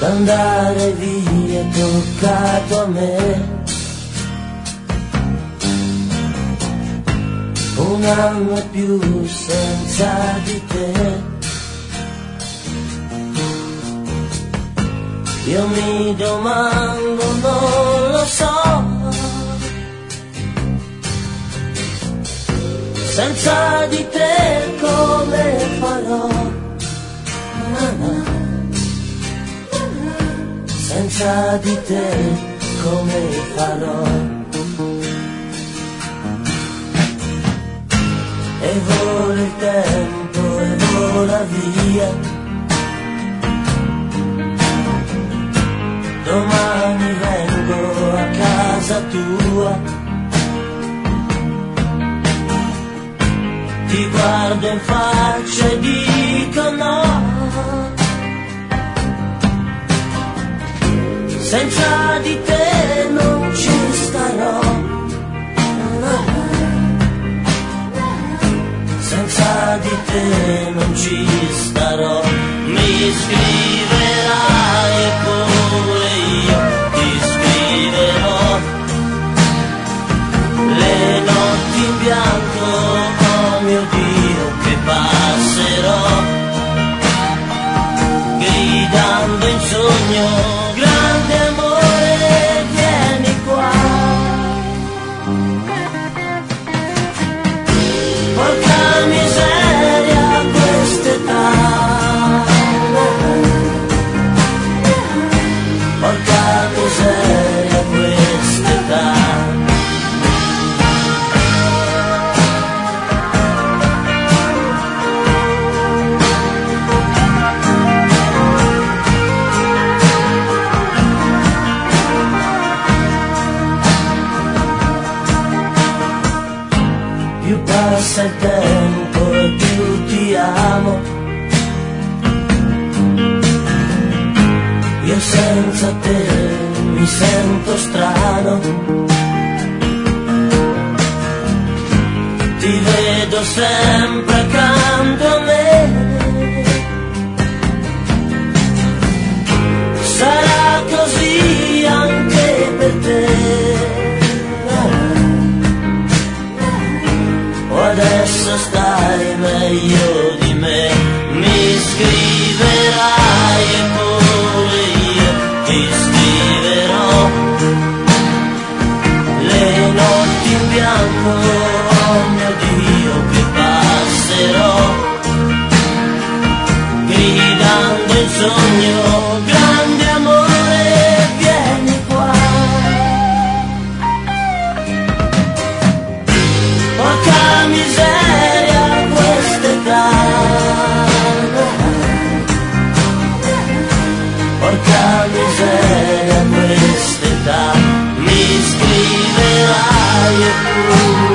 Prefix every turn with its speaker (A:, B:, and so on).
A: andare via è toccato a me. Un anno e più senza di te. Io mi domando, non lo so, senza di te come farò? Senza di te come farò? E vola il tempo e vola via. Domani vengo a casa tua. Ti guardo in faccia e dico no. Senza di te non ci starò. Senza di te non ci starò. Mi scriverai e pure io ti scriverò. Le notti in bianco, oh mio Dio, che passerò, gridando in sogno, grande amore, vieni qua. Porca miseria quest'età, porca miseria quest'età. Più passa il tempo e più ti amo. Io senza te mi sento strano. Ti vedo sempre accanto a me. Sarà così anche per te. O adesso stai meglio di me. Mi scriverai e pure io ti scriverò. Le notti in bianco, oh mio Dio, che passerò, gridando in sogno, grande amore, vieni qua. Porca miseria quest'età, porca miseria quest'età. Mi scriverai e pure